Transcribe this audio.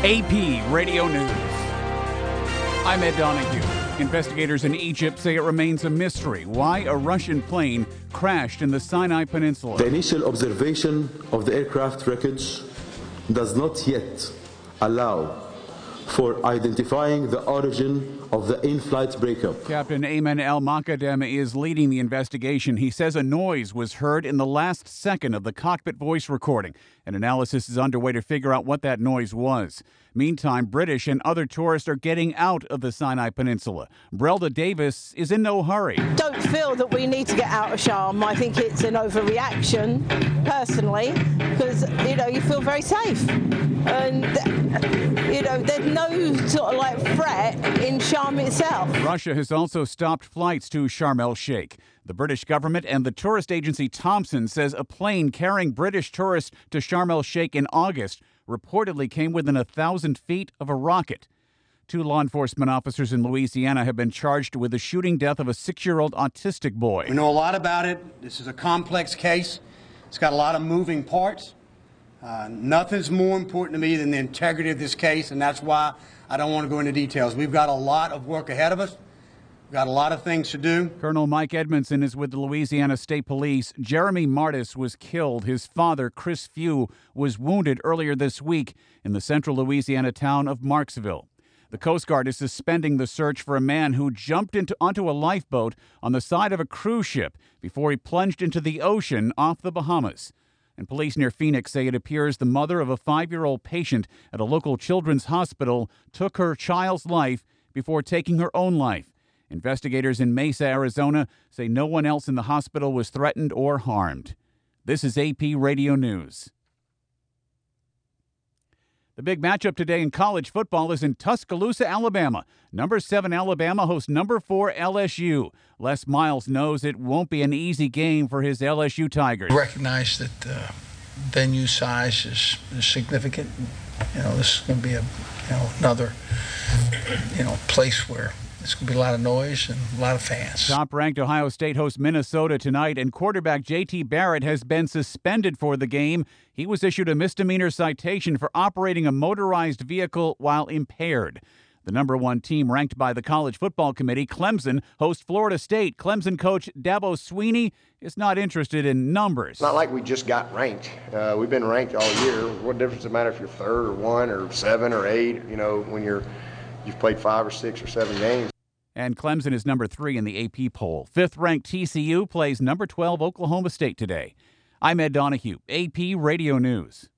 AP Radio News. I'm Ed Donahue. Investigators in Egypt say it remains a mystery why a Russian plane crashed in the Sinai Peninsula. The initial observation of the aircraft wreckage does not yet allow for identifying the origin of the in-flight breakup. Captain Ayman El-Makadem is leading the investigation. He says a noise was heard in the last second of the cockpit voice recording. An analysis is underway to figure out what that noise was. Meantime, British and other tourists are getting out of the Sinai Peninsula. Brelda Davis is in no hurry. Don't feel that we need to get out of Sharm. I think it's an overreaction, personally, because, you feel very safe. And, there's no sort of threat in Sharm itself. Russia has also stopped flights to Sharm el-Sheikh. The British government and the tourist agency Thomson says a plane carrying British tourists to Sharm el-Sheikh in August reportedly came within 1,000 feet of a rocket. 2 law enforcement officers in Louisiana have been charged with the shooting death of a 6-year-old autistic boy. We know a lot about it. This is a complex case. It's got a lot of moving parts. Nothing's more important to me than the integrity of this case, and that's why I don't want to go into details. We've got a lot of work ahead of us. We've got a lot of things to do. Colonel Mike Edmondson is with the Louisiana State Police. Jeremy Martis was killed. His father, Chris Few, was wounded earlier this week in the central Louisiana town of Marksville. The Coast Guard is suspending the search for a man who jumped onto a lifeboat on the side of a cruise ship before he plunged into the ocean off the Bahamas. And police near Phoenix say it appears the mother of a 5-year-old patient at a local children's hospital took her child's life before taking her own life. Investigators in Mesa, Arizona, say no one else in the hospital was threatened or harmed. This is AP Radio News. The big matchup today in college football is in Tuscaloosa, Alabama. Number 7 Alabama hosts number 4 LSU. Les Miles knows it won't be an easy game for his LSU Tigers. Recognize that venue size is significant. This is going to be another place where it's going to be a lot of noise and a lot of fans. Top-ranked Ohio State hosts Minnesota tonight, and quarterback J.T. Barrett has been suspended for the game. He was issued a misdemeanor citation for operating a motorized vehicle while impaired. The number 1 team ranked by the College Football Committee, Clemson, hosts Florida State. Clemson coach Dabo Swinney is not interested in numbers. It's not like we just got ranked. We've been ranked all year. What difference does it matter if you're 3rd or 1 or 7 or 8, when you've played 5 or 6 or 7 games. And Clemson is number 3 in the AP poll. 5th-ranked TCU plays number 12 Oklahoma State today. I'm Ed Donahue, AP Radio News.